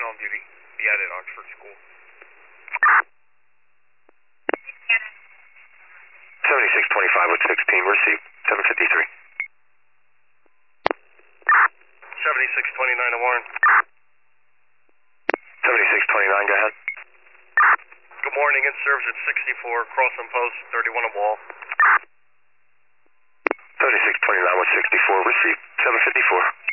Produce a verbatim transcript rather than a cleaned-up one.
on duty. Be out at Oxford School. seventy-six twenty-five with sixteen, receive. seven fifty-three. seventy-six twenty-nine to Warren. seventy-six twenty-nine, go ahead. Good morning, in service at sixty-four, crossing post, thirty-one a wall. seventy-six twenty-nine with sixty-four, receive. seven fifty-four.